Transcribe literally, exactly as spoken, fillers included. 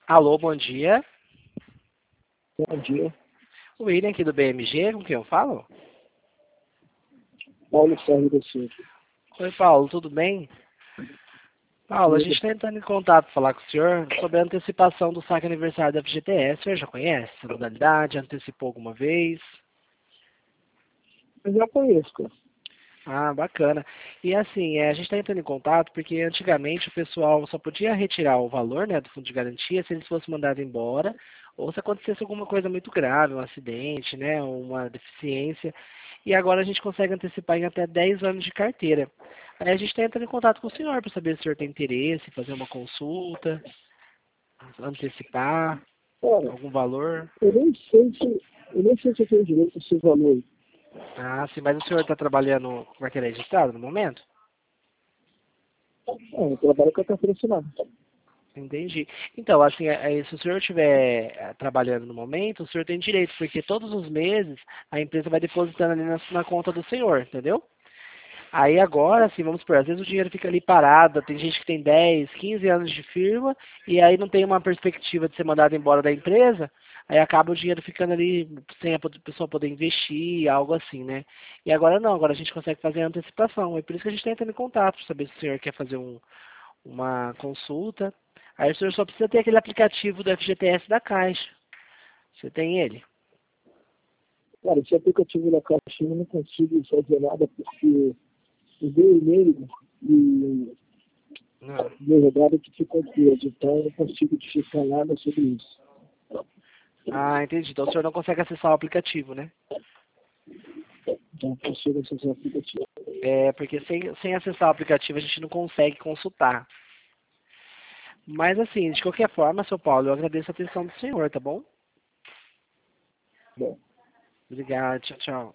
Alô, bom dia. Bom dia. O William aqui do B M G, com quem eu falo? Paulo Sérgio da Silva. Oi, Paulo, tudo bem? Paulo, a gente Tudo. está entrando em contato falar com o senhor sobre a antecipação do saque aniversário da F G T S. O senhor já conhece essa modalidade? Antecipou alguma vez? Eu já conheço, cara. Ah, bacana. E assim, é, a gente está entrando em contato porque antigamente o pessoal só podia retirar o valor, né, do fundo de garantia se eles fossem mandados embora ou se acontecesse alguma coisa muito grave, um acidente, né, uma deficiência. E agora a gente consegue antecipar em até dez anos de carteira. Aí a gente está entrando em contato com o senhor para saber se o senhor tem interesse, fazer uma consulta, antecipar Cara, algum valor. eu nem sei se eu nem sei se eu tenho direito a esse valor. Ah, sim, mas o senhor está trabalhando com carteira registrada no momento? É, eu trabalho com a carteira assinada. Entendi. Então, assim, é- é, se o senhor estiver eh, trabalhando no momento, o senhor tem direito, porque todos os meses a empresa vai depositando ali na, na conta do senhor, entendeu? Aí agora, assim, vamos supor, às vezes o dinheiro fica ali parado, tem gente que tem dez, quinze anos de firma, e aí não tem uma perspectiva de ser mandado embora da empresa, aí acaba o dinheiro ficando ali sem a pod- pessoa poder investir, algo assim, né? E agora não, agora a gente consegue fazer a antecipação, é por isso que a gente está entrando em contato, para saber se o senhor quer fazer um uma consulta. Aí o senhor só precisa ter aquele aplicativo do F G T S da Caixa. Você tem ele? Cara, esse aplicativo da Caixa eu não consigo fazer nada porque eu dei o e-mail e Não. deu rodada que ficou preso. Então eu não consigo digitar nada sobre isso. Ah, entendi. Então o senhor não consegue acessar o aplicativo, né? Então eu consigo acessar o aplicativo. É, porque sem, sem acessar o aplicativo a gente não consegue consultar. Mas assim, de qualquer forma, seu Paulo, eu agradeço a atenção do senhor, tá bom? Bom. Obrigado, tchau, tchau.